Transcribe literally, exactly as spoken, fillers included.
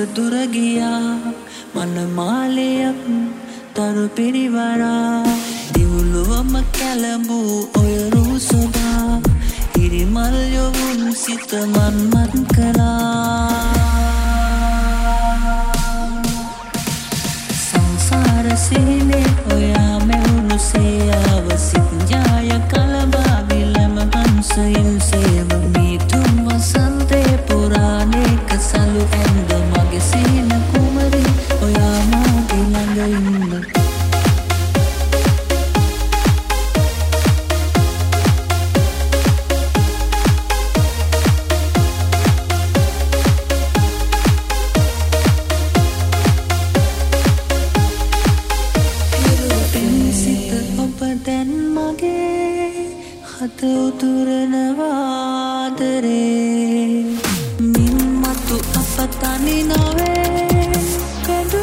දුර ගියා මනමාලයක් තරු පිරිවරා දිවුලුවම කැළඹූ ඔය රූසොදා හිරිමල් යොවුන් සිත මන්මත් කළා සංසාර සිහිනේ ඔයා මෙවුණු සේයාව සිත් ජාය කලබා විලම හංසයින් සේම මීතුම් වසන්තේ පුරාණේක සලු ඇන්ද මගේ සීන කුමරි ඔයා මාගේ ළඟ ඉන්න හත උතුරනවාදරේ මින් මතු අප තනි නොවේ කඳු